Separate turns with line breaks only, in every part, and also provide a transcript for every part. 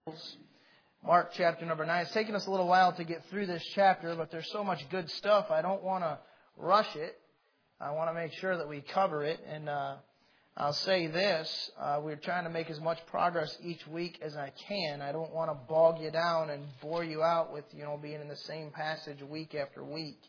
Mark chapter number 9. It's taken us a little while to get through this chapter, but there's so much good stuff. I don't want to rush it. I want to make sure that we cover it. And I'll say this. We're trying to make as much progress each week as I can. I don't want to bog you down and bore you out with, being in the same passage week after week.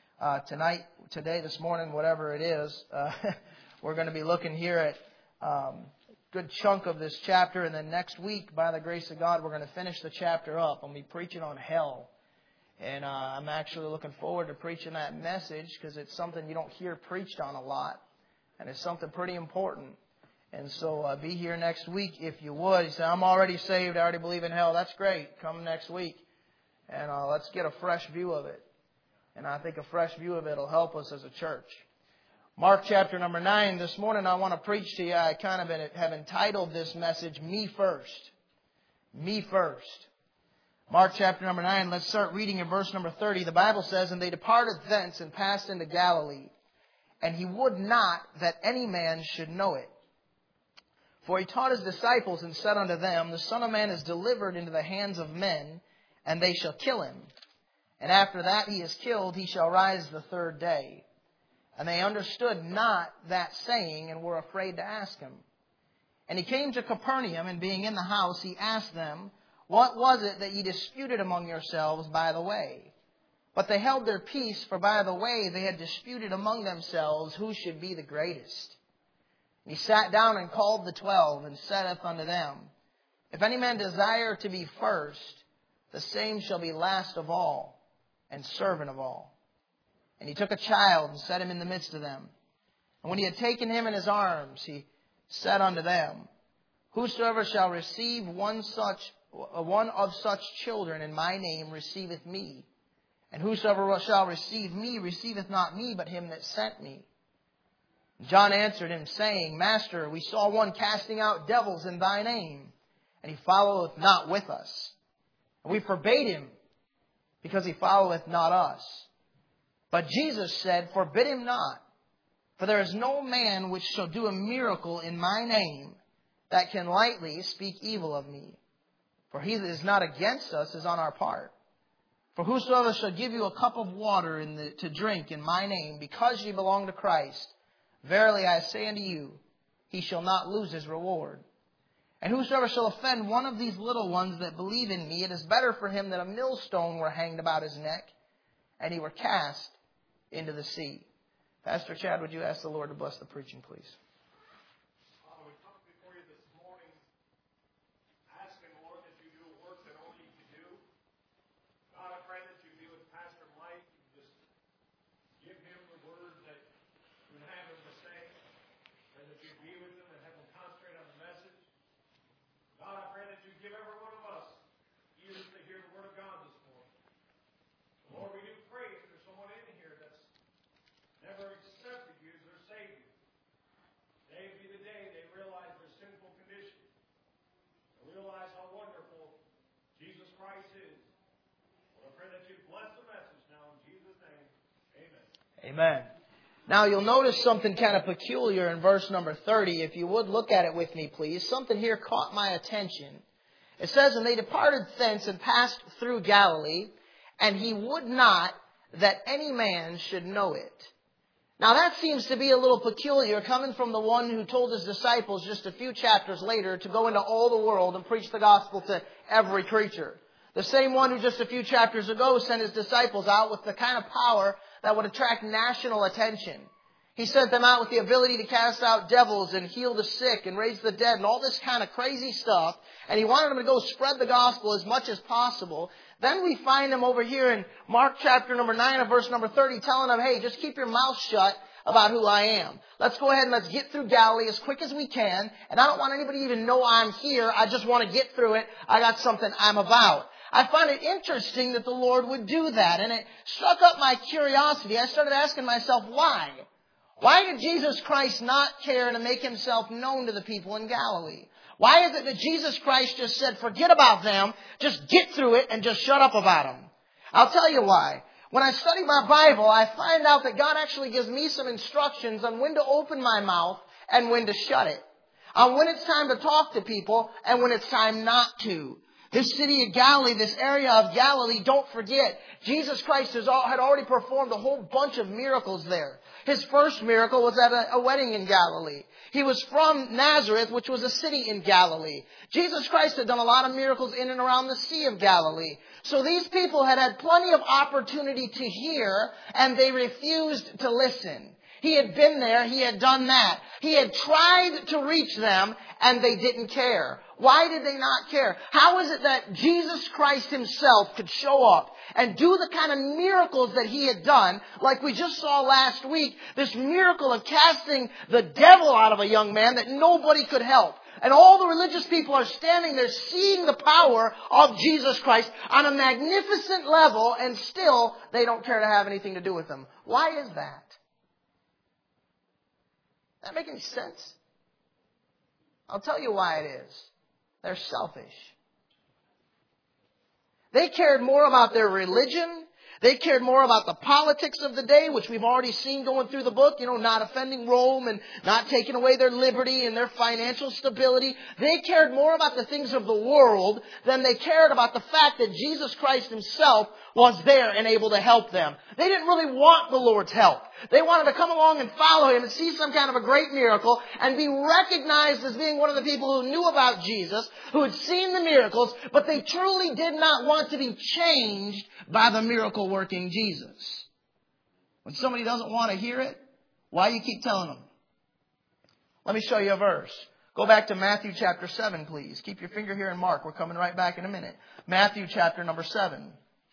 Today, this morning, whatever it is, we're going to be looking here at good chunk of this chapter, and then next week, by the grace of God, we're going to finish the chapter up. I'll be preaching on hell, and I'm actually looking forward to preaching that message because it's something you don't hear preached on a lot, and it's something pretty important. And so be here next week if you would. You say, I'm already saved, I already believe in hell. That's great. Come next week, and let's get a fresh view of it. And I think a fresh view of it will help us as a church. Mark chapter number 9. This morning I want to preach to you. I kind of have entitled this message, Me First. Me First. Mark chapter number 9. Let's start reading in verse number 30. The Bible says, And they departed thence and passed into Galilee. And he would not that any man should know it. For he taught his disciples and said unto them, The Son of Man is delivered into the hands of men, and they shall kill him. And after that he is killed, he shall rise the third day. And they understood not that saying, and were afraid to ask him. And he came to Capernaum, and being in the house, he asked them, What was it that ye disputed among yourselves by the way? But they held their peace, for by the way they had disputed among themselves who should be the greatest. And he sat down and called the 12, and saith unto them, If any man desire to be first, the same shall be last of all, and servant of all. And he took a child and set him in the midst of them. And when he had taken him in his arms, he said unto them, Whosoever shall receive one of such children in my name receiveth me. And whosoever shall receive me receiveth not me, but him that sent me. And John answered him, saying, Master, we saw one casting out devils in thy name, and he followeth not with us. And we forbade him, because he followeth not us. But Jesus said, Forbid him not, for there is no man which shall do a miracle in my name that can lightly speak evil of me. For he that is not against us is on our part. For whosoever shall give you a cup of water to drink in my name, because ye belong to Christ, verily I say unto you, he shall not lose his reward. And whosoever shall offend one of these little ones that believe in me, it is better for him that a millstone were hanged about his neck, and he were cast into the sea. Pastor Chad, would you ask the Lord to bless the preaching, please?
Father, we come before you this morning, asking, Lord, that you do a work that only you can do. God, I pray that you be with Pastor Mike, and just give him the word that you would have him to say, and that you be with him and have him concentrate on the message. God, I pray that you give every one of us ears to hear the word of God this morning. Lord, we do pray if there's someone in here that's never accepted you as their Savior. Today would be the day they realize their sinful condition. They realize how wonderful Jesus Christ is. Lord, I pray that you bless the message now in Jesus' name. Amen.
Amen. Now you'll notice something kind of peculiar in verse number 30. If you would look at it with me, please. Something here caught my attention. It says, And they departed thence and passed through Galilee, and he would not that any man should know it. Now that seems to be a little peculiar, coming from the one who told his disciples just a few chapters later to go into all the world and preach the gospel to every creature. The same one who just a few chapters ago sent his disciples out with the kind of power that would attract national attention. He sent them out with the ability to cast out devils and heal the sick and raise the dead and all this kind of crazy stuff. And he wanted them to go spread the gospel as much as possible. Then we find him over here in Mark chapter number 9 and verse number 30 telling them, Hey, just keep your mouth shut about who I am. Let's go ahead and let's get through Galilee as quick as we can. And I don't want anybody to even know I'm here. I just want to get through it. I got something I'm about. I find it interesting that the Lord would do that. And it struck up my curiosity. I started asking myself, why? Why did Jesus Christ not care to make himself known to the people in Galilee? Why is it that Jesus Christ just said, forget about them, just get through it and just shut up about them? I'll tell you why. When I study my Bible, I find out that God actually gives me some instructions on when to open my mouth and when to shut it. On when it's time to talk to people and when it's time not to. This city of Galilee, this area of Galilee, don't forget, Jesus Christ had already performed a whole bunch of miracles there. His first miracle was at a wedding in Galilee. He was from Nazareth, which was a city in Galilee. Jesus Christ had done a lot of miracles in and around the Sea of Galilee. So these people had plenty of opportunity to hear, and they refused to listen. He had been there. He had done that. He had tried to reach them, and they didn't care. Why did they not care? How is it that Jesus Christ Himself could show up and do the kind of miracles that He had done, like we just saw last week, this miracle of casting the devil out of a young man that nobody could help? And all the religious people are standing there seeing the power of Jesus Christ on a magnificent level, and still they don't care to have anything to do with Him. Why is that? Does that make any sense? I'll tell you why it is. They're selfish. They cared more about their religion. They cared more about the politics of the day, which we've already seen going through the book, not offending Rome and not taking away their liberty and their financial stability. They cared more about the things of the world than they cared about the fact that Jesus Christ Himself was there and able to help them. They didn't really want the Lord's help. They wanted to come along and follow Him and see some kind of a great miracle and be recognized as being one of the people who knew about Jesus, who had seen the miracles, but they truly did not want to be changed by the miracle-working Jesus. When somebody doesn't want to hear it, why do you keep telling them? Let me show you a verse. Go back to Matthew chapter 7, please. Keep your finger here in Mark. We're coming right back in a minute. Matthew chapter number 7.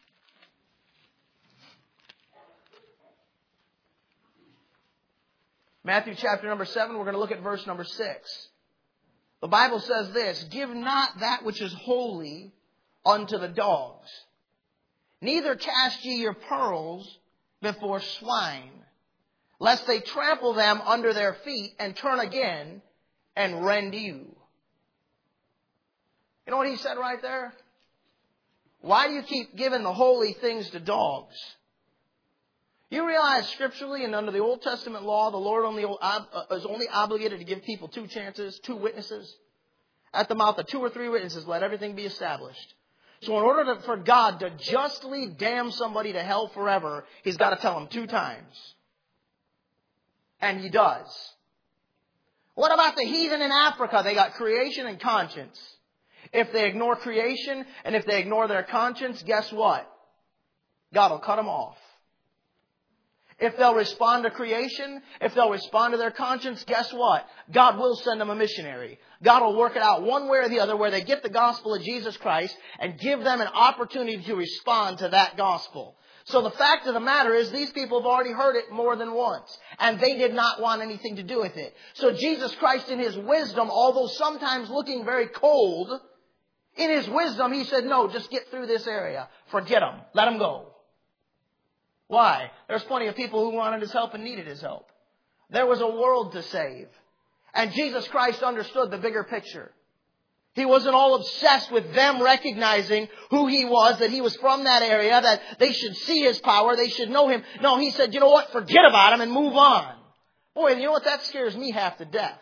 Matthew chapter number 7, we're going to look at verse number 6. The Bible says this, "Give not that which is holy unto the dogs, neither cast ye your pearls before swine, lest they trample them under their feet and turn again and rend you." You know what he said right there? Why do you keep giving the holy things to dogs? You realize scripturally and under the Old Testament law, the Lord is only obligated to give people 2 chances, 2 witnesses. At the mouth of 2 or 3 witnesses, let everything be established. So in order for God to justly damn somebody to hell forever, He's got to tell them 2 times. And He does. What about the heathen in Africa? They got creation and conscience. If they ignore creation and if they ignore their conscience, guess what? God will cut them off. If they'll respond to creation, if they'll respond to their conscience, guess what? God will send them a missionary. God will work it out one way or the other where they get the gospel of Jesus Christ and give them an opportunity to respond to that gospel. So the fact of the matter is these people have already heard it more than once, and they did not want anything to do with it. So Jesus Christ in His wisdom, although sometimes looking very cold, in His wisdom He said, no, just get through this area. Forget them. Let them go. Why? There's plenty of people who wanted His help and needed His help. There was a world to save. And Jesus Christ understood the bigger picture. He wasn't all obsessed with them recognizing who He was, that He was from that area, that they should see His power, they should know Him. No, He said, you know what? Forget about Him and move on. Boy, you know what? That scares me half to death.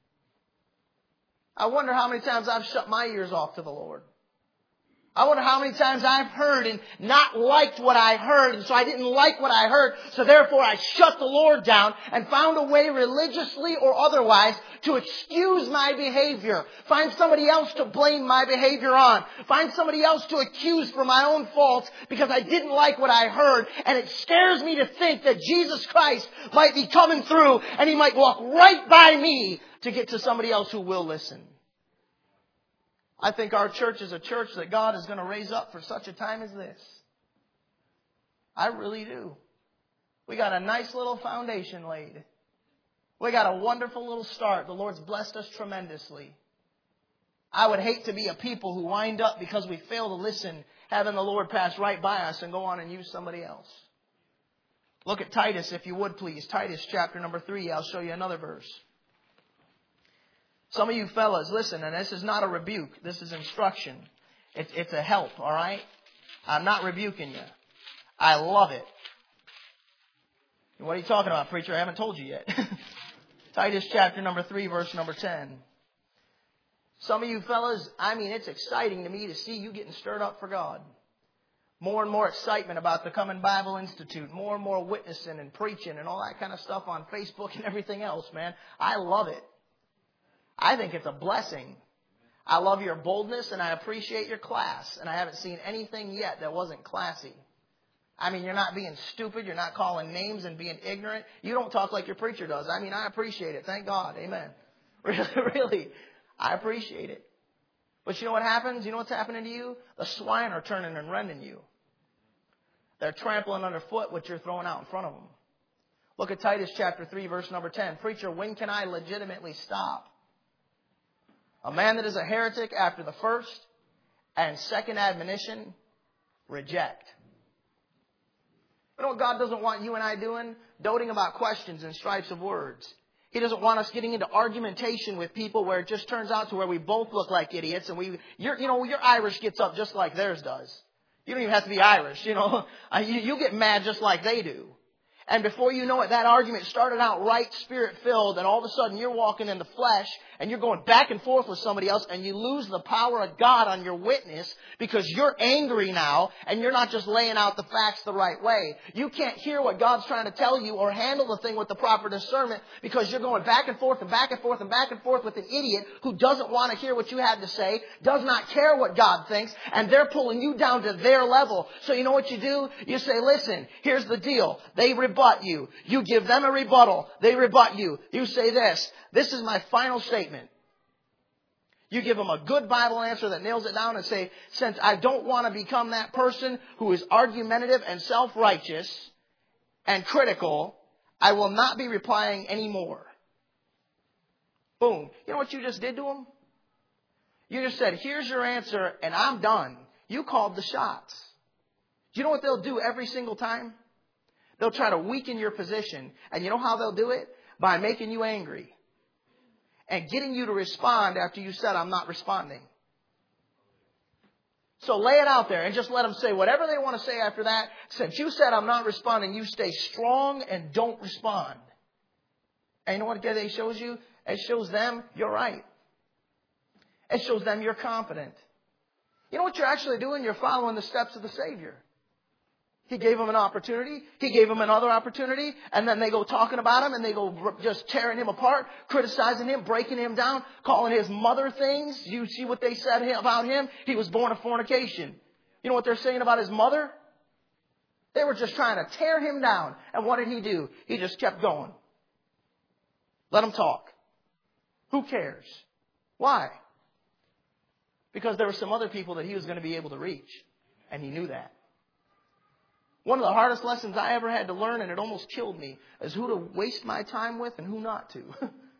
I wonder how many times I've shut my ears off to the Lord. I wonder how many times I've heard and not liked what I heard, and so I didn't like what I heard, so therefore I shut the Lord down and found a way religiously or otherwise to excuse my behavior. Find somebody else to blame my behavior on. Find somebody else to accuse for my own faults because I didn't like what I heard, and it scares me to think that Jesus Christ might be coming through and He might walk right by me to get to somebody else who will listen. I think our church is a church that God is going to raise up for such a time as this. I really do. We got a nice little foundation laid. We got a wonderful little start. The Lord's blessed us tremendously. I would hate to be a people who wind up because we fail to listen, having the Lord pass right by us and go on and use somebody else. Look at Titus, if you would please. Titus chapter number 3. I'll show you another verse. Some of you fellas, listen, and this is not a rebuke. This is instruction. It's a help, all right? I'm not rebuking you. I love it. What are you talking about, preacher? I haven't told you yet. Titus chapter number 3, verse number 10. Some of you fellas, it's exciting to me to see you getting stirred up for God. More and more excitement about the Coming Bible Institute. More and more witnessing and preaching and all that kind of stuff on Facebook and everything else, man. I love it. I think it's a blessing. I love your boldness and I appreciate your class. And I haven't seen anything yet that wasn't classy. You're not being stupid. You're not calling names and being ignorant. You don't talk like your preacher does. I appreciate it. Thank God. Amen. Really. I appreciate it. But you know what happens? You know what's happening to you? The swine are turning and rending you. They're trampling underfoot what you're throwing out in front of them. Look at Titus chapter 3, verse number 10. Preacher, when can I legitimately stop? A man that is a heretic after the first and second admonition, reject. You know what God doesn't want you and I doing? Doting about questions and stripes of words. He doesn't want us getting into argumentation with people where it just turns out to where we both look like idiots and your Irish gets up just like theirs does. You don't even have to be Irish, You get mad just like they do. And before you know it, that argument started out right, spirit-filled, and all of a sudden you're walking in the flesh and you're going back and forth with somebody else and you lose the power of God on your witness because you're angry now and you're not just laying out the facts the right way. You can't hear what God's trying to tell you or handle the thing with the proper discernment because you're going back and forth and back and forth and back and forth with an idiot who doesn't want to hear what you have to say, does not care what God thinks, and they're pulling you down to their level. So you know what you do? You say, listen, here's the deal. They rebut you. You give them a rebuttal. They rebut you. You say this. This is my final statement. You give them a good Bible answer that nails it down and say, since I don't want to become that person who is argumentative and self-righteous and critical, I will not be replying anymore. Boom. You know what you just did to them? You just said, here's your answer and I'm done. You called the shots. Do you know what they'll do every single time? They'll try to weaken your position. And you know how they'll do it? By making you angry. And getting you to respond after you said, I'm not responding. So lay it out there and just let them say whatever they want to say after that. Since you said I'm not responding, you stay strong and don't respond. And you know what it shows you? It shows them you're right. It shows them you're confident. You know what you're actually doing? You're following the steps of the Savior. He gave them an opportunity. He gave them another opportunity. And then they go talking about him and they go just tearing him apart, criticizing him, breaking him down, calling his mother things. You see what they said about him? He was born of fornication. You know what they're saying about his mother? They were just trying to tear him down. And what did he do? He just kept going. Let him talk. Who cares? Why? Because there were some other people that he was going to be able to reach. And he knew that. One of the hardest lessons I ever had to learn, and it almost killed me, is who to waste my time with and who not to.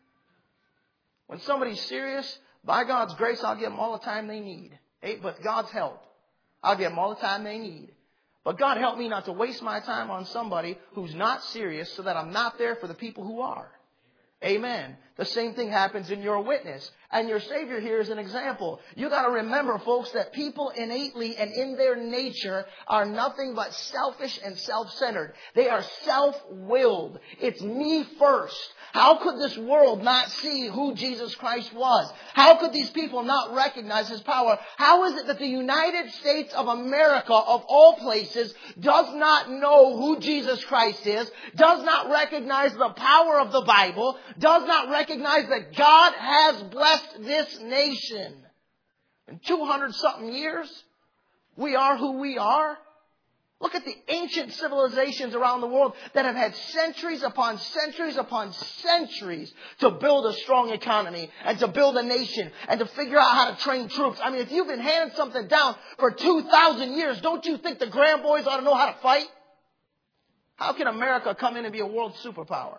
When somebody's serious, by God's grace, I'll give them all the time they need. With God's help, I'll give them all the time they need. But God help me not to waste my time on somebody who's not serious so that I'm not there for the people who are. Amen. The same thing happens in your witness. And your Savior here is an example. You got to remember, folks, that people innately and in their nature are nothing but selfish and self-centered. They are self-willed. It's me first. How could this world not see who Jesus Christ was? How could these people not recognize His power? How is it that the United States of America, of all places, does not know who Jesus Christ is, does not recognize the power of the Bible, does not recognize that God has blessed this nation? In 200-something years, we are who we are. Look at the ancient civilizations around the world that have had centuries upon centuries upon centuries to build a strong economy and to build a nation and to figure out how to train troops. If you've been handing something down for 2,000 years, don't you think the grandboys ought to know how to fight? How can America come in and be a world superpower?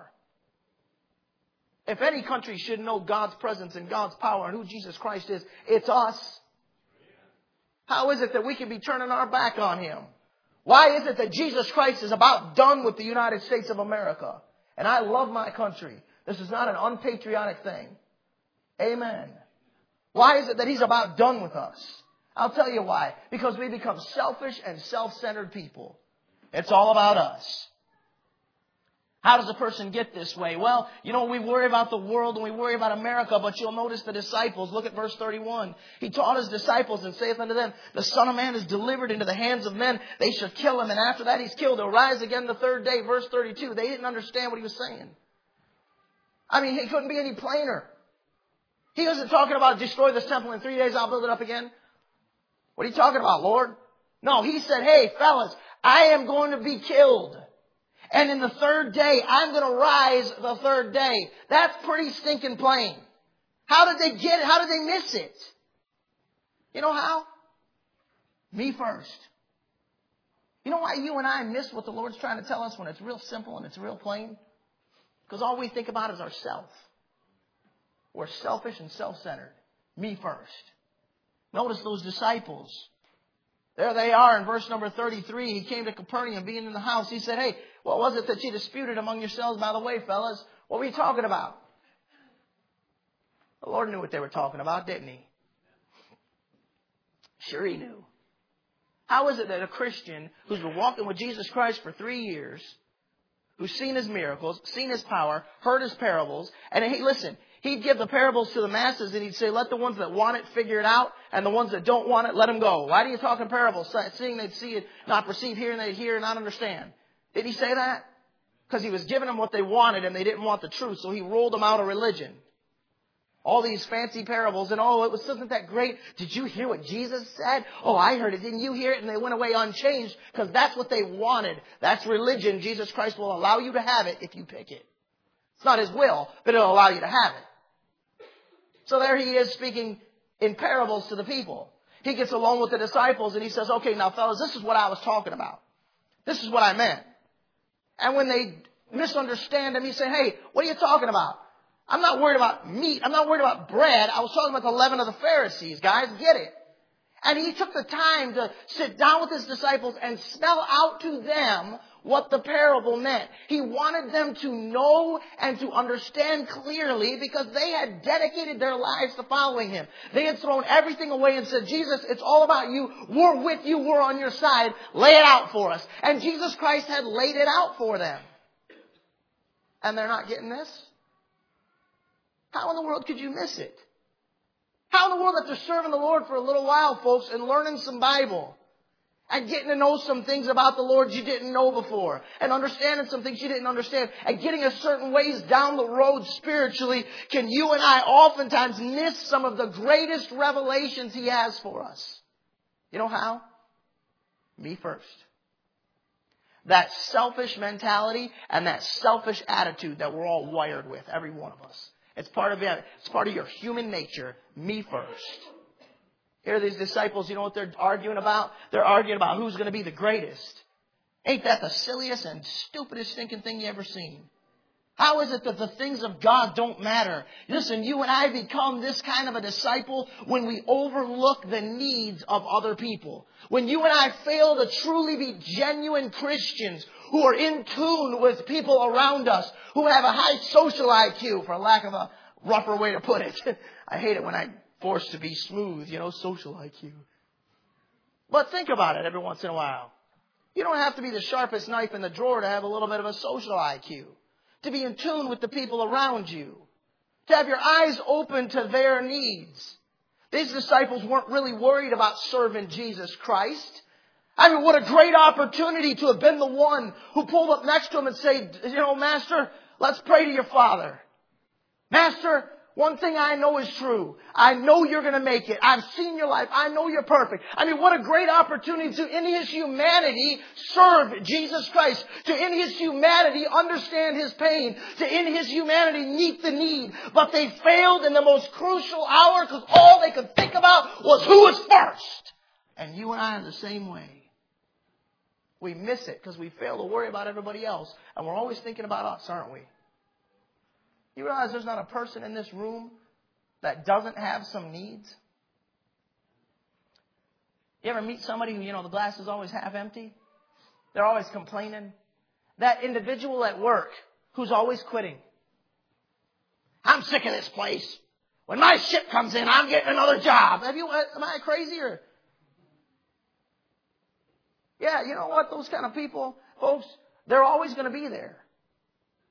If any country should know God's presence and God's power and who Jesus Christ is, it's us. How is it that we can be turning our back on Him? Why is it that Jesus Christ is about done with the United States of America? And I love my country. This is not an unpatriotic thing. Amen. Why is it that He's about done with us? I'll tell you why. Because we become selfish and self-centered people. It's all about us. How does a person get this way? Well, we worry about the world and we worry about America, but you'll notice the disciples. Look at verse 31. He taught his disciples and saith unto them, the Son of Man is delivered into the hands of men. They shall kill him, and after that he's killed. He'll rise again the third day. Verse 32. They didn't understand what he was saying. He couldn't be any plainer. He wasn't talking about destroy this temple in 3 days, I'll build it up again. What are you talking about, Lord? No, he said, hey, fellas, I am going to be killed. And in the third day, I'm going to rise the third day. That's pretty stinking plain. How did they get it? How did they miss it? You know how? Me first. You know why you and I miss what the Lord's trying to tell us when it's real simple and it's real plain? Because all we think about is ourselves. We're selfish and self-centered. Me first. Notice those disciples. There they are in verse number 33. He came to Capernaum, being in the house. He said, hey, what was it that you disputed among yourselves by the way, fellas? What were you talking about? The Lord knew what they were talking about, didn't He? Sure He knew. How is it that a Christian who's been walking with Jesus Christ for 3 years, who's seen His miracles, seen His power, heard His parables, and hey, listen, He'd give the parables to the masses and He'd say, let the ones that want it figure it out, and the ones that don't want it, let them go. Why do you talk in parables? Seeing they'd see it, not perceive, hearing they'd hear, not understand. Did He say that? Because He was giving them what they wanted and they didn't want the truth, so He rolled them out of religion. All these fancy parables and wasn't that great? Did you hear what Jesus said? Oh, I heard it. Didn't you hear it? And they went away unchanged because that's what they wanted. That's religion. Jesus Christ will allow you to have it if you pick it. It's not His will, but it'll allow you to have it. So there He is speaking in parables to the people. He gets along with the disciples and He says, okay, now fellas, this is what I was talking about. This is what I meant. And when they misunderstand Him, He said, hey, what are you talking about? I'm not worried about meat. I'm not worried about bread. I was talking about the leaven of the Pharisees, guys. Get it? And He took the time to sit down with His disciples and spell out to them what the parable meant. He wanted them to know and to understand clearly because they had dedicated their lives to following Him. They had thrown everything away and said, Jesus, it's all about you. We're with you. We're on your side. Lay it out for us. And Jesus Christ had laid it out for them. And they're not getting this? How in the world could you miss it? How in the world, after serving the Lord for a little while, folks, and learning some Bible, and getting to know some things about the Lord you didn't know before, and understanding some things you didn't understand, and getting a certain ways down the road spiritually, can you and I oftentimes miss some of the greatest revelations He has for us? You know how? Me first. That selfish mentality and that selfish attitude that we're all wired with, every one of us. It's part of it. It's part of your human nature. Me first. Here are these disciples, you know what they're arguing about? They're arguing about who's going to be the greatest. Ain't that the silliest and stupidest stinking thing you ever seen? How is it that the things of God don't matter? Listen, you and I become this kind of a disciple when we overlook the needs of other people. When you and I fail to truly be genuine Christians who are in tune with people around us, who have a high social IQ, for lack of a rougher way to put it. I hate it when I'm forced to be smooth, social IQ. But think about it every once in a while. You don't have to be the sharpest knife in the drawer to have a little bit of a social IQ. To be in tune with the people around you. To have your eyes open to their needs. These disciples weren't really worried about serving Jesus Christ. I mean, what a great opportunity to have been the one who pulled up next to him and said, Master, let's pray to your Father. Master, one thing I know is true. I know you're going to make it. I've seen your life. I know you're perfect. I mean, what a great opportunity to, in His humanity, serve Jesus Christ. To, in His humanity, understand His pain. To, in His humanity, meet the need. But they failed in the most crucial hour because all they could think about was who was first. And you and I are the same way. We miss it because we fail to worry about everybody else. And we're always thinking about us, aren't we? You realize there's not a person in this room that doesn't have some needs? You ever meet somebody who, the glass is always half empty? They're always complaining. That individual at work who's always quitting. I'm sick of this place. When my ship comes in, I'm getting another job. Am I crazy or? Yeah, you know what? Those kind of people, folks, they're always going to be there.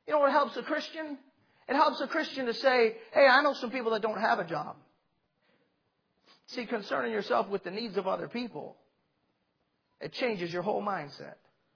You know what helps a Christian? It helps a Christian to say, hey, I know some people that don't have a job. See, concerning yourself with the needs of other people, it changes your whole mindset.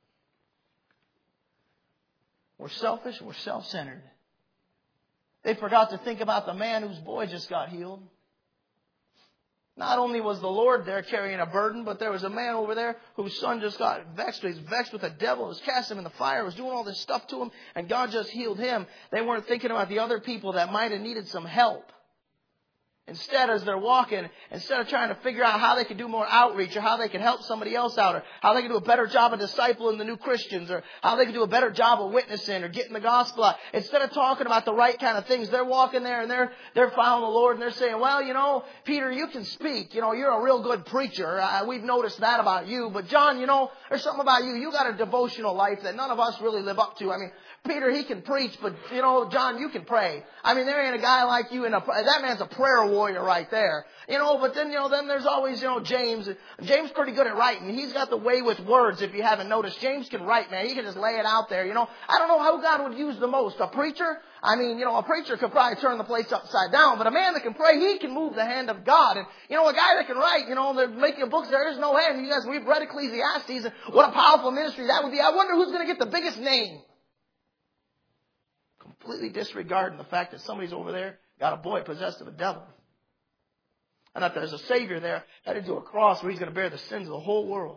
We're selfish, we're self-centered. They forgot to think about the man whose boy just got healed. Not only was the Lord there carrying a burden, but there was a man over there whose son just got vexed. He was vexed with the devil. He was casting him in the fire. Was doing all this stuff to him. And God just healed him. They weren't thinking about the other people that might have needed some help. Instead, as they're walking, instead of trying to figure out how they could do more outreach or how they could help somebody else out or how they could do a better job of discipling the new Christians or how they could do a better job of witnessing or getting the gospel out, instead of talking about the right kind of things, they're walking there and they're following the Lord and they're saying, well, you know, Peter, you can speak. You know, you're a real good preacher. We've noticed that about you. But John, you know, there's something about you. You got a devotional life that none of us really live up to. I mean, Peter, he can preach, but, you know, John, you can pray. I mean, there ain't a guy like you that man's a prayer warrior right there. You know, but then, you know, then there's always, you know, James. James pretty good at writing. He's got the way with words, if you haven't noticed. James can write, man. He can just lay it out there, you know. I don't know who God would use the most. A preacher? I mean, you know, a preacher could probably turn the place upside down, but a man that can pray, he can move the hand of God. And, you know, a guy that can write, you know, they're making books, there is no hand. You guys, we've read Ecclesiastes, and what a powerful ministry that would be. I wonder who's going to get the biggest name. Completely disregarding the fact that somebody's over there got a boy possessed of a devil. And that there's a Savior there headed to a cross where He's going to bear the sins of the whole world.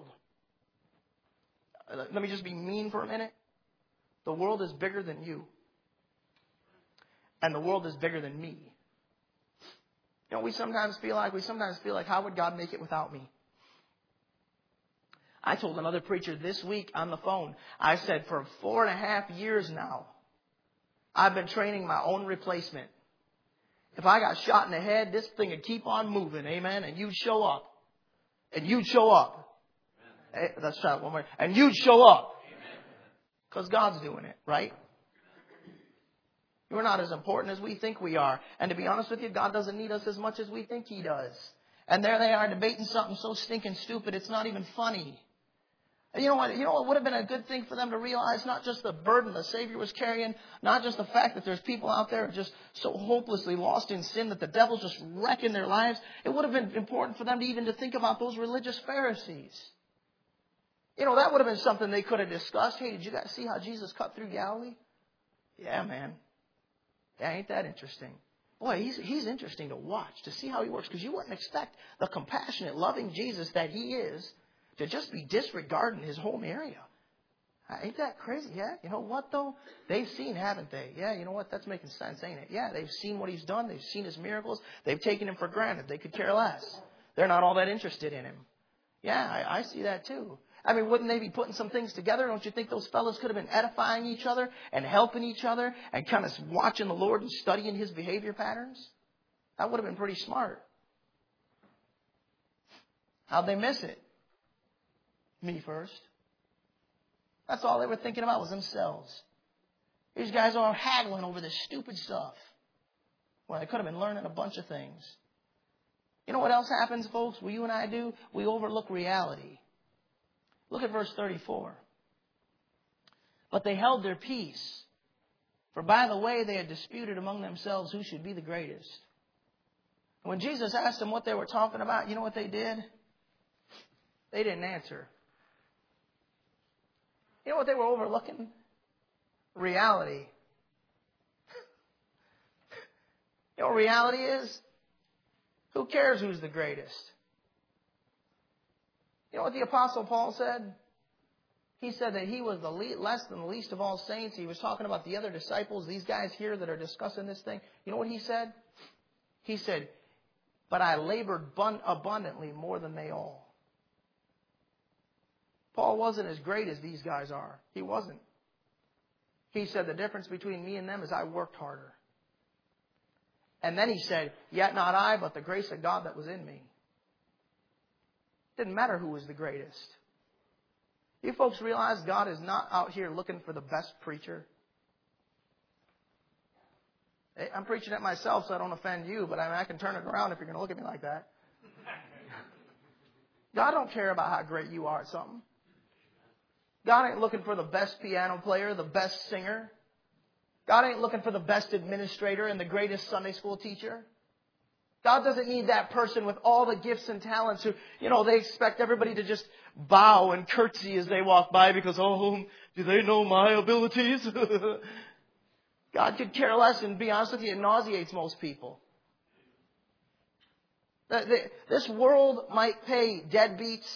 Let me just be mean for a minute. The world is bigger than you. And the world is bigger than me. You know, we sometimes feel like, how would God make it without me? I told another preacher this week on the phone, I said, for 4.5 years now, I've been training my own replacement. If I got shot in the head, this thing would keep on moving, amen? And you'd show up. And you'd show up. Hey, let's try it one more. And you'd show up. Because God's doing it, right? We're not as important as we think we are. And to be honest with you, God doesn't need us as much as we think He does. And there they are debating something so stinking stupid, it's not even funny. You know what? You know what would have been a good thing for them to realize? Not just the burden the Savior was carrying, not just the fact that there's people out there just so hopelessly lost in sin that the devil's just wrecking their lives. It would have been important for them to even to think about those religious Pharisees. You know, that would have been something they could have discussed. Hey, did you guys see how Jesus cut through Galilee? Yeah, man. Yeah, ain't that interesting? Boy, he's interesting to watch, to see how He works. Because you wouldn't expect the compassionate, loving Jesus that He is to just be disregarding His home area. Ain't that crazy? Yeah. You know what, though? They've seen, haven't they? Yeah, you know what? That's making sense, ain't it? Yeah, they've seen what He's done. They've seen His miracles. They've taken Him for granted. They could care less. They're not all that interested in Him. Yeah, I see that too. I mean, wouldn't they be putting some things together? Don't you think those fellows could have been edifying each other and helping each other and kind of watching the Lord and studying His behavior patterns? That would have been pretty smart. How'd they miss it? Me first. That's all they were thinking about was themselves. These guys are haggling over this stupid stuff. Well, they could have been learning a bunch of things. You know what else happens, folks? What you and I do? We overlook reality. Look at verse 34. But they held their peace, for by the way they had disputed among themselves who should be the greatest. When Jesus asked them what they were talking about, you know what they did? They didn't answer. You know what they were overlooking? Reality. You know what reality is? Who cares who's the greatest? You know what the Apostle Paul said? He said that he was less than the least of all saints. He was talking about the other disciples, these guys here that are discussing this thing. You know what he said? He said, but I labored abundantly more than they all. Paul wasn't as great as these guys are. He wasn't. He said the difference between me and them is I worked harder. And then he said, yet not I, but the grace of God that was in me. Didn't matter who was the greatest. You folks realize God is not out here looking for the best preacher? I'm preaching at myself so I don't offend you, but I can turn it around if you're going to look at me like that. God don't care about how great you are at something. God ain't looking for the best piano player, the best singer. God ain't looking for the best administrator and the greatest Sunday school teacher. God doesn't need that person with all the gifts and talents who, they expect everybody to just bow and curtsy as they walk by because, do they know my abilities? God could care less, and be honest with you, it nauseates most people. This world might pay deadbeats,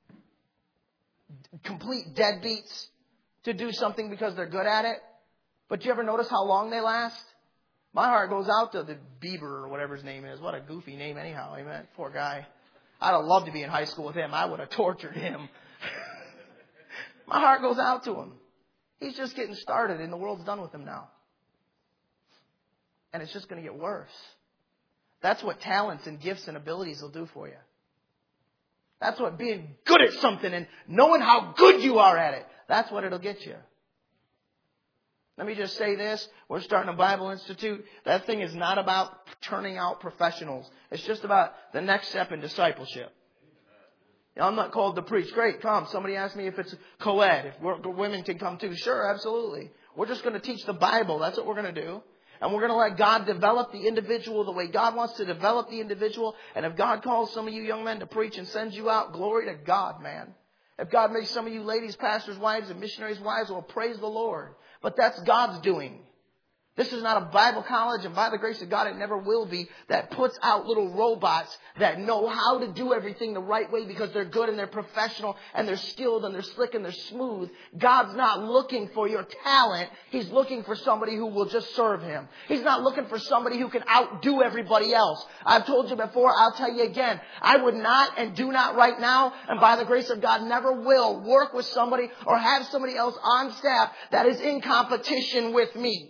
complete deadbeats, to do something because they're good at it. But you ever notice how long they last? My heart goes out to the Bieber or whatever his name is. What a goofy name anyhow. Amen. Poor guy. I'd have loved to be in high school with him. I would have tortured him. My heart goes out to him. He's just getting started and the world's done with him now. And it's just going to get worse. That's what talents and gifts and abilities will do for you. That's what being good at something and knowing how good you are at it, that's what it'll get you. Let me just say this. We're starting a Bible Institute. That thing is not about turning out professionals. It's just about the next step in discipleship. I'm not called to preach. Great, come. Somebody asked me if it's co-ed, if women can come too. Sure, absolutely. We're just going to teach the Bible. That's what we're going to do. And we're going to let God develop the individual the way God wants to develop the individual. And if God calls some of you young men to preach and sends you out, glory to God, man. If God makes some of you ladies, pastors' wives, and missionaries' wives, well, praise the Lord. But that's God's doing. This is not a Bible college, and by the grace of God, it never will be, that puts out little robots that know how to do everything the right way because they're good and they're professional and they're skilled and they're slick and they're smooth. God's not looking for your talent. He's looking for somebody who will just serve Him. He's not looking for somebody who can outdo everybody else. I've told you before, I'll tell you again. I would not and do not right now, and by the grace of God, never will work with somebody or have somebody else on staff that is in competition with me.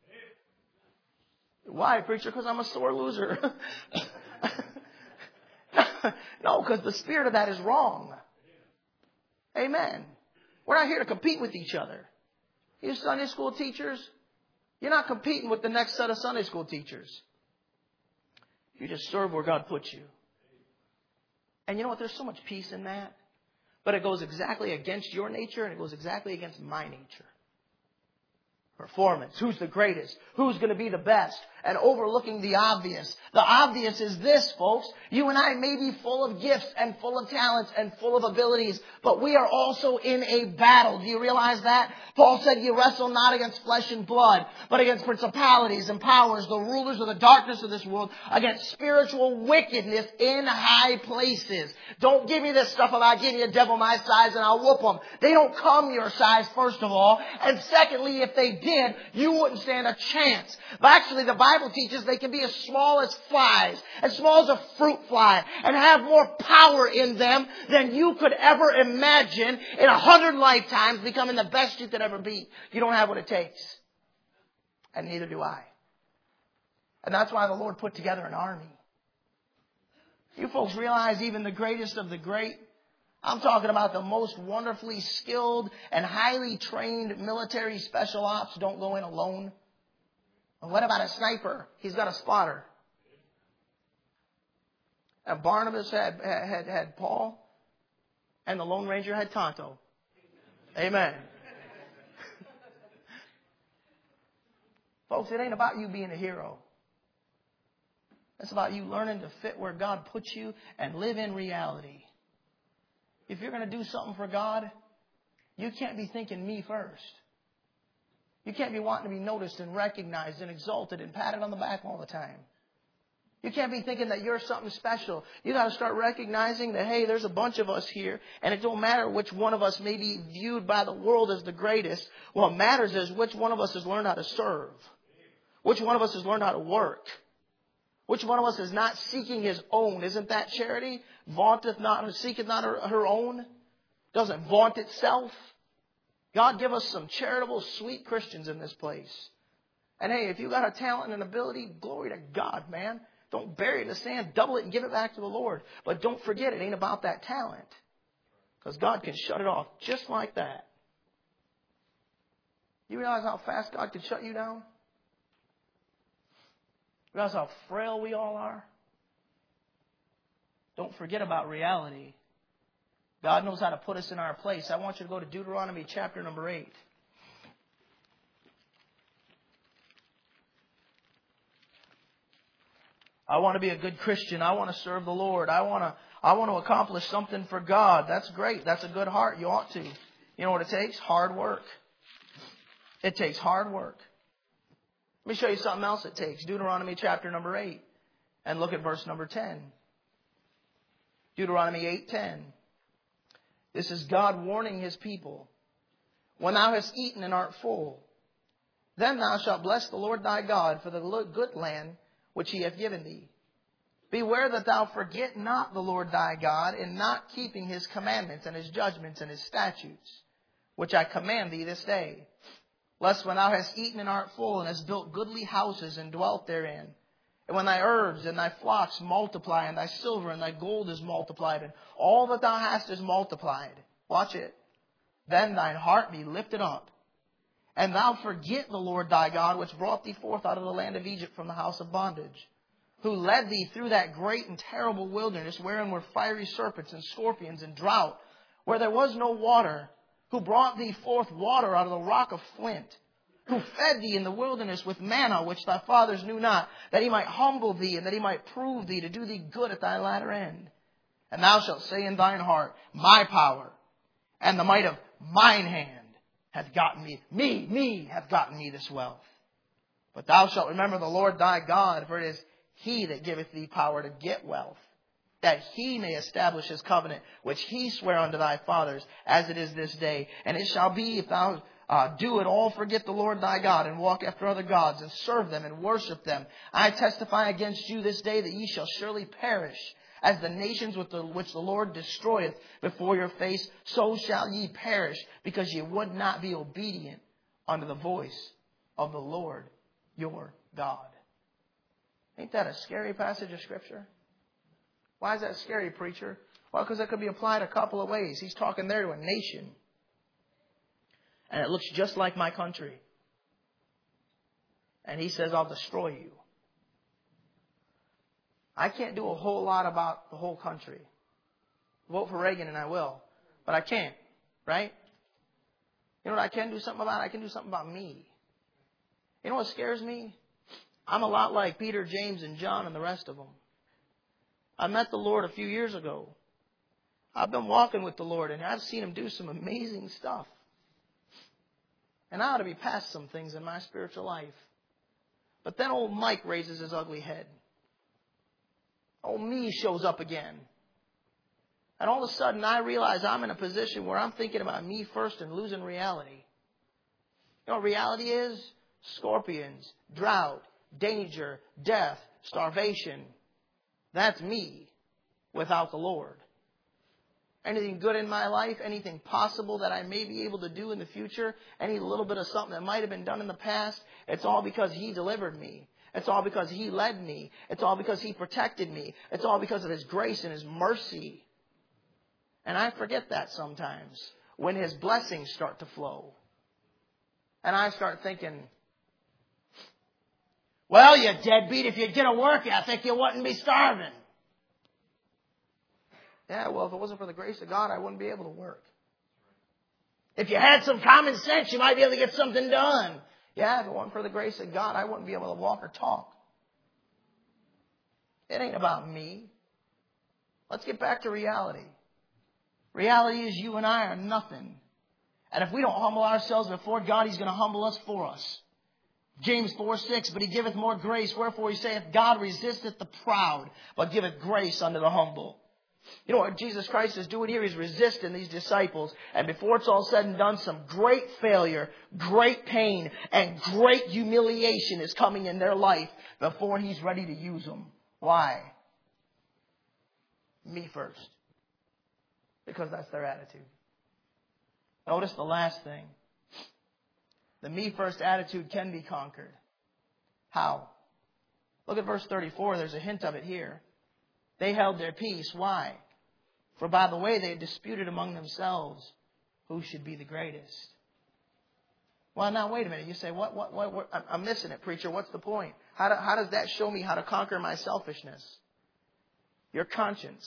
Why, preacher? Because I'm a sore loser. No, because the spirit of that is wrong. Amen. We're not here to compete with each other. You Sunday school teachers, you're not competing with the next set of Sunday school teachers. You just serve where God puts you. And you know what? There's so much peace in that. But it goes exactly against your nature and it goes exactly against my nature. Performance. Who's the greatest? Who's going to be the best? And overlooking the obvious. The obvious is this, folks. You and I may be full of gifts and full of talents and full of abilities, but we are also in a battle. Do you realize that? Paul said, you wrestle not against flesh and blood, but against principalities and powers, the rulers of the darkness of this world, against spiritual wickedness in high places. Don't give me this stuff about giving a devil my size and I'll whoop them. They don't come your size, first of all. And secondly, if they did, you wouldn't stand a chance. But actually, the Bible teaches they can be as small as flies, as small as a fruit fly, and have more power in them than you could ever imagine in 100 lifetimes becoming the best you could ever be. You don't have what it takes. And neither do I. And that's why the Lord put together an army. You folks realize even the greatest of the great, I'm talking about the most wonderfully skilled and highly trained military special ops don't go in alone. And what about a sniper? He's got a spotter. And Barnabas had Paul, and the Lone Ranger had Tonto. Amen. Folks, it ain't about you being a hero. It's about you learning to fit where God puts you and live in reality. If you're going to do something for God, you can't be thinking me first. You can't be wanting to be noticed and recognized and exalted and patted on the back all the time. You can't be thinking that you're something special. You got to start recognizing that, hey, there's a bunch of us here, and it don't matter which one of us may be viewed by the world as the greatest. What matters is which one of us has learned how to serve. Which one of us has learned how to work. Which one of us is not seeking his own? Isn't that charity? Vaunteth not, seeketh not her own. Doesn't vaunt itself. God give us some charitable, sweet Christians in this place. And hey, if you got a talent and an ability, glory to God, man. Don't bury it in the sand. Double it and give it back to the Lord. But don't forget, it ain't about that talent. Because God can shut it off just like that. You realize how fast God can shut you down? You realize how frail we all are? Don't forget about reality. God knows how to put us in our place. I want you to go to Deuteronomy chapter number 8. I want to be a good Christian. I want to serve the Lord. I want to accomplish something for God. That's great. That's a good heart. You ought to. You know what it takes? Hard work. It takes hard work. Let me show you something else it takes. Deuteronomy chapter number 8. And look at verse number 10. Deuteronomy 8:10. This is God warning His people. When thou hast eaten and art full, then thou shalt bless the Lord thy God for the good land which He hath given thee. Beware that thou forget not the Lord thy God in not keeping His commandments and His judgments and His statutes, which I command thee this day. Lest when thou hast eaten and art full, and hast built goodly houses and dwelt therein, and when thy herbs and thy flocks multiply, and thy silver and thy gold is multiplied, and all that thou hast is multiplied, watch it, then thine heart be lifted up, and thou forget the Lord thy God, which brought thee forth out of the land of Egypt from the house of bondage, who led thee through that great and terrible wilderness, wherein were fiery serpents and scorpions and drought, where there was no water, who brought thee forth water out of the rock of flint, who fed thee in the wilderness with manna, which thy fathers knew not, that He might humble thee, and that He might prove thee to do thee good at thy latter end. And thou shalt say in thine heart, my power and the might of mine hand hath gotten me hath gotten me this wealth. But thou shalt remember the Lord thy God, for it is He that giveth thee power to get wealth, that He may establish His covenant, which He sware unto thy fathers, as it is this day. And it shall be, if thou do it all, forget the Lord thy God, and walk after other gods, and serve them, and worship them, I testify against you this day that ye shall surely perish, as the nations which the Lord destroyeth before your face, so shall ye perish, because ye would not be obedient unto the voice of the Lord your God. Ain't that a scary passage of Scripture? Why is that scary, preacher? Well, because it could be applied a couple of ways. He's talking there to a nation. And it looks just like my country. And He says, I'll destroy you. I can't do a whole lot about the whole country. Vote for Reagan and I will. But I can't. Right? You know what I can do something about? I can do something about me. You know what scares me? I'm a lot like Peter, James, and John and the rest of them. I met the Lord a few years ago. I've been walking with the Lord, and I've seen Him do some amazing stuff. And I ought to be past some things in my spiritual life. But then old Mike raises his ugly head. Old me shows up again. And all of a sudden I realize I'm in a position where I'm thinking about me first and losing reality. You know what reality is? Scorpions, drought, danger, death, starvation. That's me without the Lord. Anything good in my life, anything possible that I may be able to do in the future, any little bit of something that might have been done in the past, it's all because He delivered me. It's all because He led me. It's all because He protected me. It's all because of His grace and His mercy. And I forget that sometimes when His blessings start to flow. And I start thinking, well, you deadbeat, if you get a work ethic, you wouldn't be starving. Yeah, well, if it wasn't for the grace of God, I wouldn't be able to work. If you had some common sense, you might be able to get something done. Yeah, if it wasn't for the grace of God, I wouldn't be able to walk or talk. It ain't about me. Let's get back to reality. Reality is you and I are nothing. And if we don't humble ourselves before God, He's going to humble us for us. James 4:6, but He giveth more grace. Wherefore He saith, God resisteth the proud, but giveth grace unto the humble. You know what Jesus Christ is doing here? He's resisting these disciples. And before it's all said and done, some great failure, great pain, and great humiliation is coming in their life before He's ready to use them. Why? Me first. Because that's their attitude. Notice the last thing. The me first attitude can be conquered. How? Look at verse 34. There's a hint of it here. They held their peace. Why? For by the way, they had disputed among themselves who should be the greatest. Well, now, wait a minute. You say, what? I'm missing it, preacher. What's the point? How does that show me how to conquer my selfishness? Your conscience.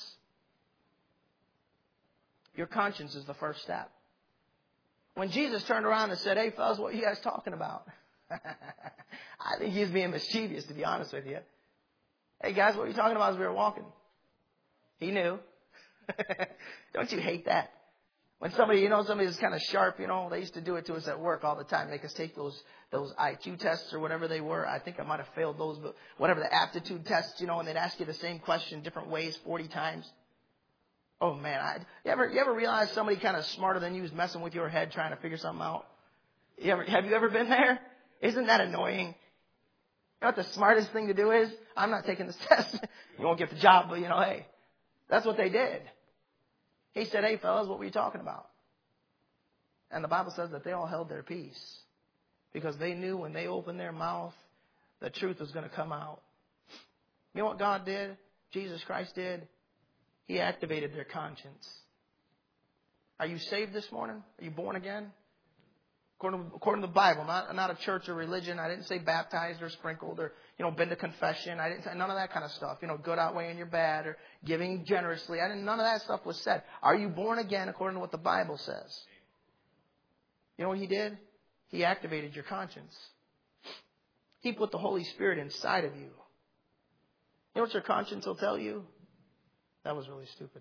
Your conscience is the first step. When Jesus turned around and said, hey, fellas, what are you guys talking about? I think He was being mischievous, to be honest with you. Hey guys, what are you talking about as we were walking? He knew. Don't you hate that? When somebody is kind of sharp, they used to do it to us at work all the time. Make us take those IQ tests or whatever they were. I think I might have failed those, but whatever the aptitude tests, and they'd ask you the same question different ways 40 times. Oh man, you ever realize somebody kind of smarter than you is messing with your head trying to figure something out? Have you ever been there? Isn't that annoying? You know what the smartest thing to do is? I'm not taking this test. You won't get the job, but hey, that's what they did. He said, hey fellas, what were you talking about? And the Bible says that they all held their peace because they knew when they opened their mouth, the truth was going to come out. You know what God did? Jesus Christ did? He activated their conscience. Are you saved this morning? Are you born again? According to the Bible, not a church or religion. I didn't say baptized or sprinkled or, been to confession. I didn't say none of that kind of stuff. Good outweighing your bad or giving generously. None of that stuff was said. Are you born again according to what the Bible says? You know what He did? He activated your conscience. He put the Holy Spirit inside of you. You know what your conscience will tell you? That was really stupid.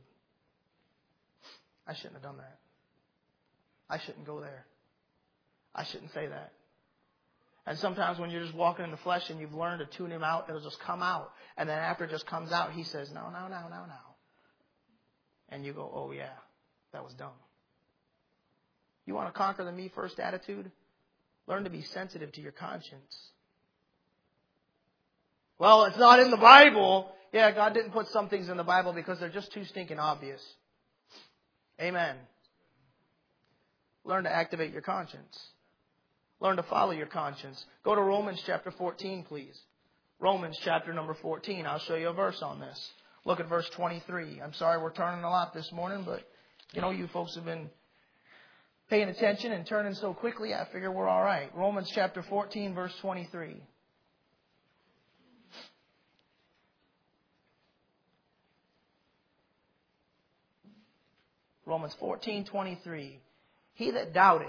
I shouldn't have done that. I shouldn't go there. I shouldn't say that. And sometimes when you're just walking in the flesh and you've learned to tune Him out, it'll just come out. And then after it just comes out, He says, no. And you go, oh yeah, that was dumb. You want to conquer the me first attitude? Learn to be sensitive to your conscience. Well, it's not in the Bible. Yeah, God didn't put some things in the Bible because they're just too stinking obvious. Amen. Learn to activate your conscience. Learn to follow your conscience. Go to Romans chapter 14, please. Romans chapter number 14. I'll show you a verse on this. Look at verse 23. I'm sorry we're turning a lot this morning, but you folks have been paying attention and turning so quickly, I figure we're all right. Romans chapter 14, verse 23. Romans 14:23. He that doubteth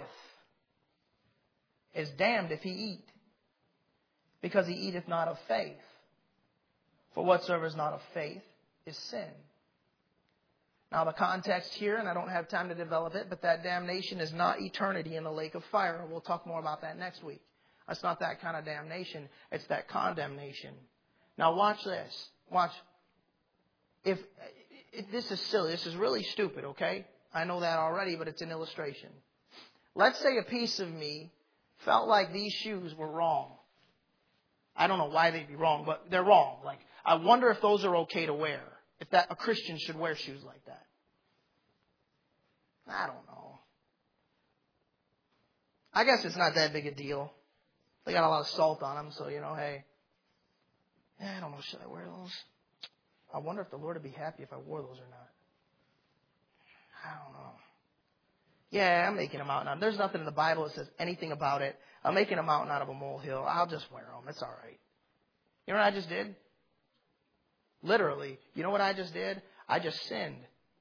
is damned if he eat, because he eateth not of faith. For whatsoever is not of faith is sin. Now the context here, and I don't have time to develop it, but that damnation is not eternity in the lake of fire. We'll talk more about that next week. That's not that kind of damnation. It's that condemnation. Now watch this. Watch. If this is silly. This is really stupid, okay? I know that already, but it's an illustration. Let's say a piece of me felt like these shoes were wrong. I don't know why they'd be wrong, but they're wrong. Like, I wonder if those are okay to wear. If that a Christian should wear shoes like that. I don't know. I guess it's not that big a deal. They got a lot of salt on them, so, hey. I don't know, should I wear those? I wonder if the Lord would be happy if I wore those or not. I don't know. Yeah, I'm making a mountain out of them. There's nothing in the Bible that says anything about it. I'm making a mountain out of a molehill. I'll just wear them. It's all right. You know what I just did? Literally, you know what I just did? I just sinned.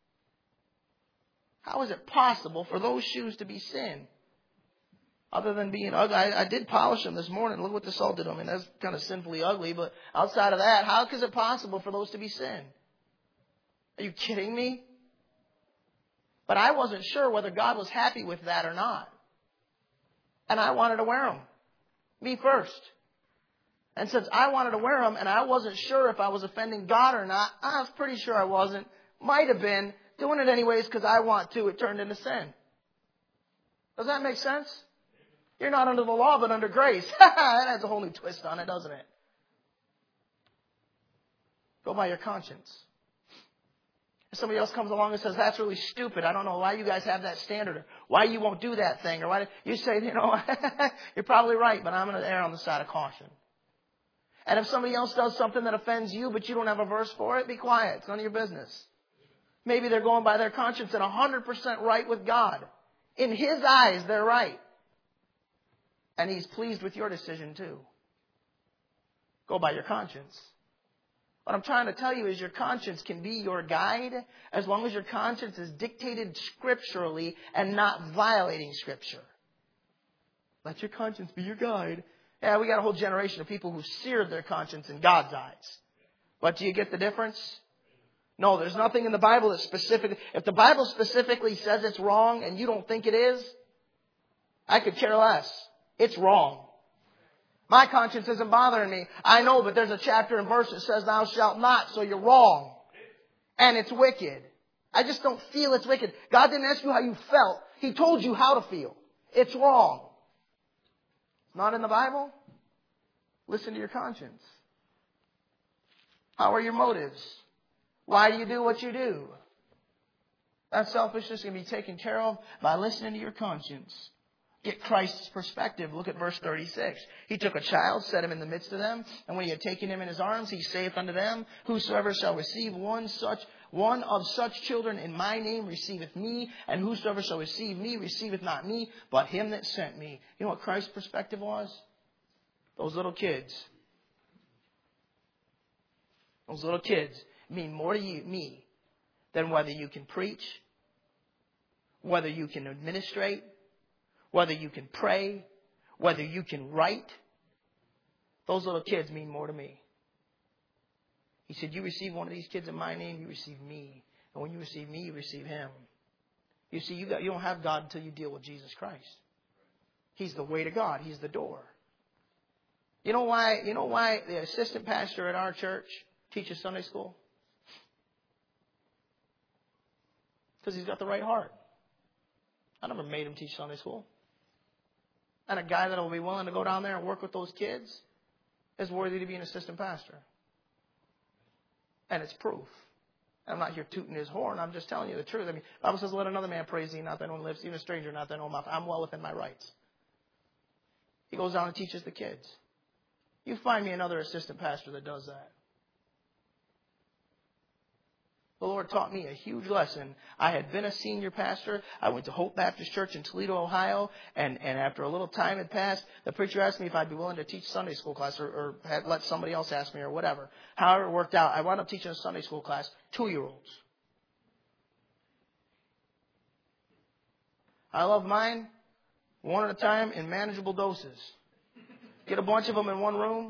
How is it possible for those shoes to be sin? Other than being ugly. I did polish them this morning. Look what the salt did. I mean, that's kind of sinfully ugly. But outside of that, how is it possible for those to be sin? Are you kidding me? But I wasn't sure whether God was happy with that or not. And I wanted to wear them. Me first. And since I wanted to wear them and I wasn't sure if I was offending God or not, I was pretty sure I wasn't. Might have been. Doing it anyways because I want to. It turned into sin. Does that make sense? You're not under the law, but under grace. That adds a whole new twist on it, doesn't it? Go by your conscience. If somebody else comes along and says, that's really stupid. I don't know why you guys have that standard. Or why you won't do that thing. Or why you say, you're probably right, but I'm going to err on the side of caution. And if somebody else does something that offends you, but you don't have a verse for it, be quiet. It's none of your business. Maybe they're going by their conscience and 100% right with God. In His eyes, they're right. And He's pleased with your decision too. Go by your conscience. What I'm trying to tell you is your conscience can be your guide as long as your conscience is dictated scripturally and not violating Scripture. Let your conscience be your guide. Yeah, we got a whole generation of people who seared their conscience in God's eyes. But do you get the difference? No, there's nothing in the Bible that specifically... If the Bible specifically says it's wrong and you don't think it is, I could care less. It's wrong. My conscience isn't bothering me. I know, but there's a chapter and verse that says thou shalt not, so you're wrong. And it's wicked. I just don't feel it's wicked. God didn't ask you how you felt. He told you how to feel. It's wrong. It's not in the Bible. Listen to your conscience. How are your motives? Why do you do what you do? That selfishness can be taken care of by listening to your conscience. Get Christ's perspective. Look at verse 36. He took a child, set him in the midst of them, and when he had taken him in his arms, he saith unto them, whosoever shall receive one of such children in my name receiveth me, and whosoever shall receive me receiveth not me, but him that sent me. You know what Christ's perspective was? Those little kids. Those little kids mean more to me than whether you can preach, whether you can administrate, whether you can pray, whether you can write. Those little kids mean more to me. He said, you receive one of these kids in my name, you receive me. And when you receive me, you receive him. You see, you don't have God until you deal with Jesus Christ. He's the way to God. He's the door. You know why the assistant pastor at our church teaches Sunday school? Because he's got the right heart. I never made him teach Sunday school. And a guy that will be willing to go down there and work with those kids is worthy to be an assistant pastor. And it's proof. I'm not here tooting his horn. I'm just telling you the truth. I mean, the Bible says, let another man praise thee, not thine own lips, even a stranger, not thine own mouth. I'm well within my rights. He goes down and teaches the kids. You find me another assistant pastor that does that. The Lord taught me a huge lesson. I had been a senior pastor. I went to Hope Baptist Church in Toledo, Ohio. And after a little time had passed, the preacher asked me if I'd be willing to teach Sunday school class or let somebody else ask me or whatever. However it worked out, I wound up teaching a Sunday school class, 2-year-olds. I love mine one at a time in manageable doses. Get a bunch of them in one room.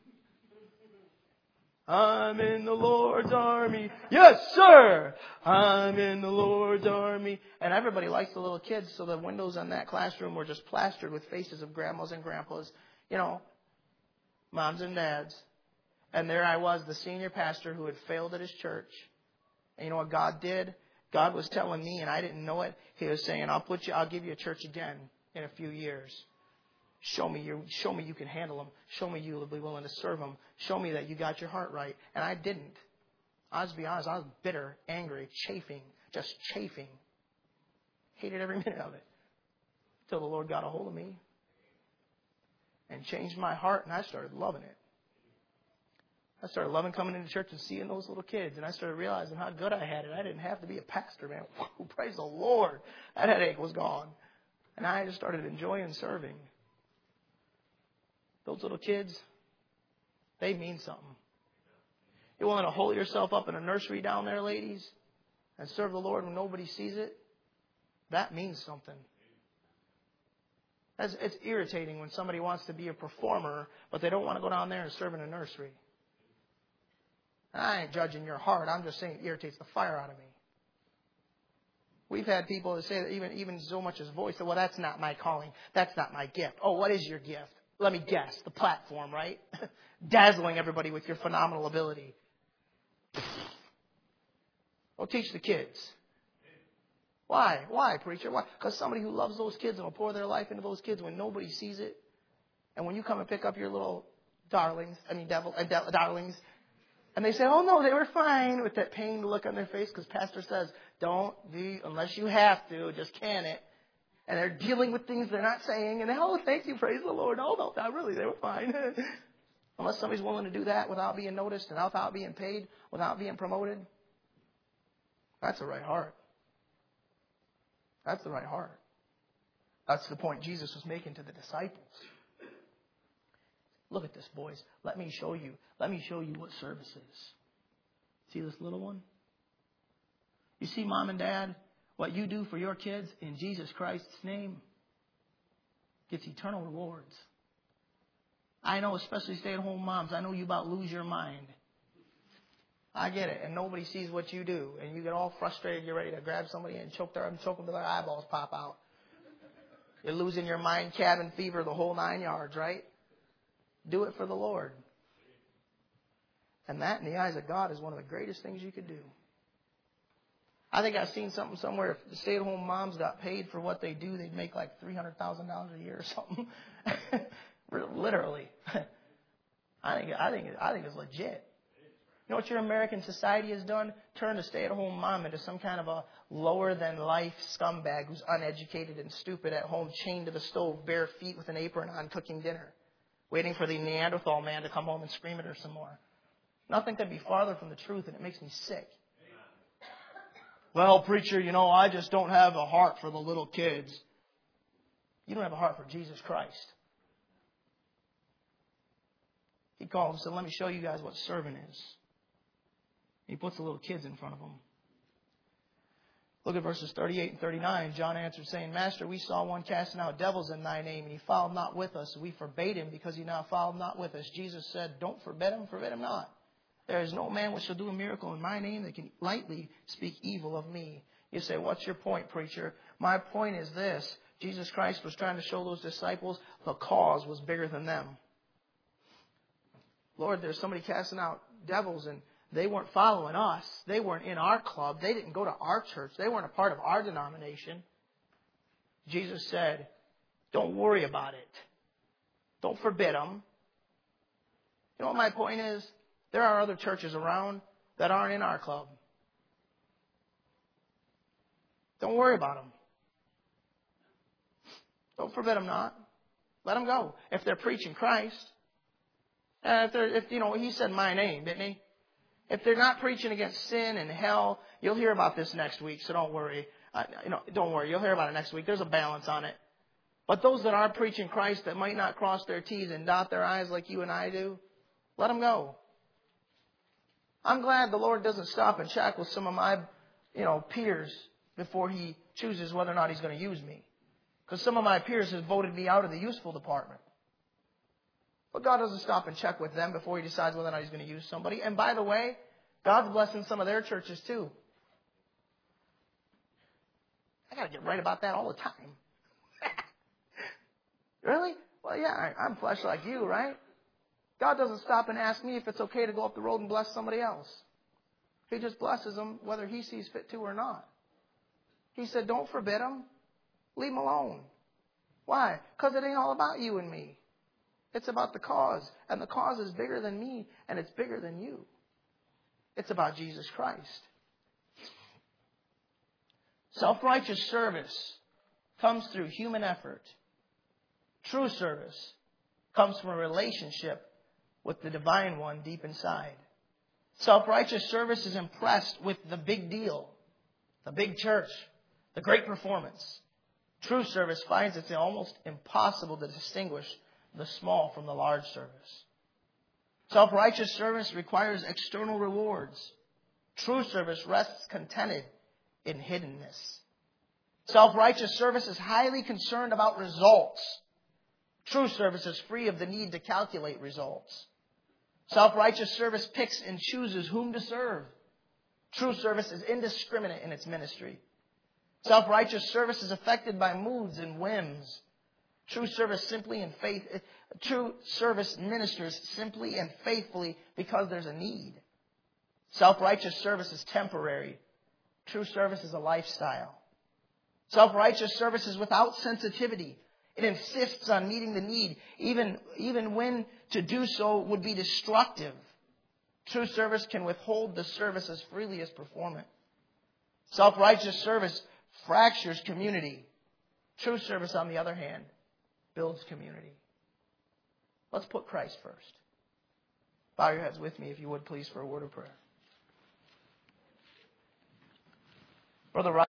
I'm in the Lord's army. Yes, sir. I'm in the Lord's army. And everybody likes the little kids, so the windows on that classroom were just plastered with faces of grandmas and grandpas, you know, moms and dads. And there I was, the senior pastor who had failed at his church. And you know what God did? God was telling me, and I didn't know it. He was saying, I'll give you a church again in a few years. Show me you can handle them. Show me you'll be willing to serve them. Show me that you got your heart right. And I didn't. I'll just be honest. I was bitter, angry, just chafing. Hated every minute of it. Until the Lord got a hold of me and changed my heart, and I started loving it. I started loving coming into church and seeing those little kids, and I started realizing how good I had it. I didn't have to be a pastor, man. Whoa, praise the Lord. That headache was gone. And I just started enjoying serving. Those little kids, they mean something. You're willing to hold yourself up in a nursery down there, ladies, and serve the Lord when nobody sees it? That means something. It's irritating when somebody wants to be a performer, but they don't want to go down there and serve in a nursery. And I ain't judging your heart. I'm just saying it irritates the fire out of me. We've had people that say that even so much as voice, well, that's not my calling. That's not my gift. Oh, what is your gift? Let me guess. The platform, right? Dazzling everybody with your phenomenal ability. Well, teach the kids. Why? Why, preacher? Why? Because somebody who loves those kids and will pour their life into those kids when nobody sees it. And when you come and pick up your little darlings, darlings, and they say, oh, no, they were fine, with that pained look on their face because pastor says, don't be, unless you have to, just can it. And they're dealing with things they're not saying. And, oh, thank you, praise the Lord. Oh, no, not really. They were fine. Unless somebody's willing to do that without being noticed and without being paid, without being promoted. That's the right heart. That's the right heart. That's the point Jesus was making to the disciples. Look at this, boys. Let me show you. Let me show you what service is. See this little one? You see, Mom and Dad? What you do for your kids in Jesus Christ's name gets eternal rewards. I know, especially stay-at-home moms, I know you about lose your mind. I get it. And nobody sees what you do. And you get all frustrated. You're ready to grab somebody and choke them till their eyeballs pop out. You're losing your mind, cabin fever, the whole 9 yards, right? Do it for the Lord. And that, in the eyes of God, is one of the greatest things you could do. I think I've seen something somewhere. If the stay-at-home moms got paid for what they do, they'd make like $300,000 a year or something. Literally. I think it's legit. You know what your American society has done? Turned a stay-at-home mom into some kind of a lower-than-life scumbag who's uneducated and stupid at home, chained to the stove, bare feet with an apron on, cooking dinner, waiting for the Neanderthal man to come home and scream at her some more. Nothing could be farther from the truth, and it makes me sick. Well, preacher, I just don't have a heart for the little kids. You don't have a heart for Jesus Christ. He called and said, let me show you guys what serving is. He puts the little kids in front of them. Look at verses 38 and 39. John answered, saying, Master, we saw one casting out devils in thy name, and he followed not with us. We forbade him because he now followed not with us. Jesus said, don't forbid him not. There is no man which shall do a miracle in my name that can lightly speak evil of me. You say, what's your point, preacher? My point is this. Jesus Christ was trying to show those disciples the cause was bigger than them. Lord, there's somebody casting out devils, and they weren't following us. They weren't in our club. They didn't go to our church. They weren't a part of our denomination. Jesus said, don't worry about it. Don't forbid them. You know what my point is? There are other churches around that aren't in our club. Don't worry about them. Don't forbid them not. Let them go. If they're preaching Christ, he said my name, didn't he? If they're not preaching against sin and hell, you'll hear about this next week, so don't worry. Don't worry, you'll hear about it next week. There's a balance on it. But those that are preaching Christ that might not cross their T's and dot their I's like you and I do, let them go. I'm glad the Lord doesn't stop and check with some of my, peers before He chooses whether or not He's going to use me. Because some of my peers have voted me out of the useful department. But God doesn't stop and check with them before He decides whether or not He's going to use somebody. And by the way, God's blessing some of their churches too. I got to get right about that all the time. Really? Well, yeah, I'm flesh like you, right? God doesn't stop and ask me if it's okay to go up the road and bless somebody else. He just blesses them whether He sees fit to or not. He said, don't forbid them. Leave them alone. Why? Because it ain't all about you and me. It's about the cause. And the cause is bigger than me, and it's bigger than you. It's about Jesus Christ. Self-righteous service comes through human effort. True service comes from a relationship with the Divine One deep inside. Self-righteous service is impressed with the big deal, the big church, the great performance. True service finds it's almost impossible to distinguish the small from the large service. Self-righteous service requires external rewards. True service rests contented in hiddenness. Self-righteous service is highly concerned about results. True service is free of the need to calculate results. Self-righteous service picks and chooses whom to serve. True service is indiscriminate in its ministry. Self-righteous service is affected by moods and whims. True service ministers simply and faithfully because there's a need. Self-righteous service is temporary. True service is a lifestyle. Self-righteous service is without sensitivity. It insists on meeting the need, even when to do so would be destructive. True service can withhold the service as freely as perform it. Self-righteous service fractures community. True service, on the other hand, builds community. Let's put Christ first. Bow your heads with me, if you would, please, for a word of prayer. Brother